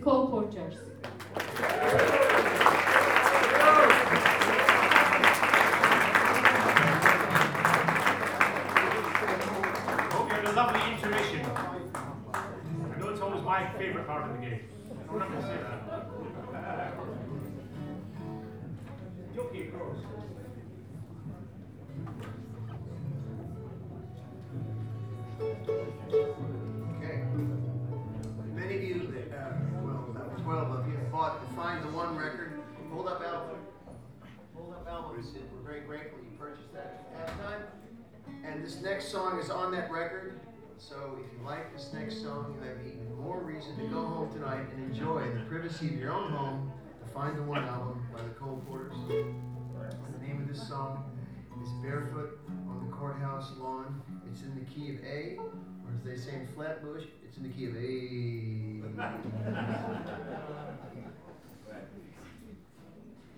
Cole Porters. Lovely intermission. I know it's always my favorite part of the game. I'm not going to say that. Okay, girls. Okay. Many of you, well, about 12 of you, bought the Find the One record. Hold up album. Hold up albums. We're very grateful you purchased that at halftime. And this next song is on that record. So if you like this next song, you have even more reason to go home tonight and enjoy in the privacy of your own home the Find the One album by the Cole Porters. And the name of this song is Barefoot on the Courthouse Lawn. It's in the key of A, or as they say in Flatbush, it's in the key of A.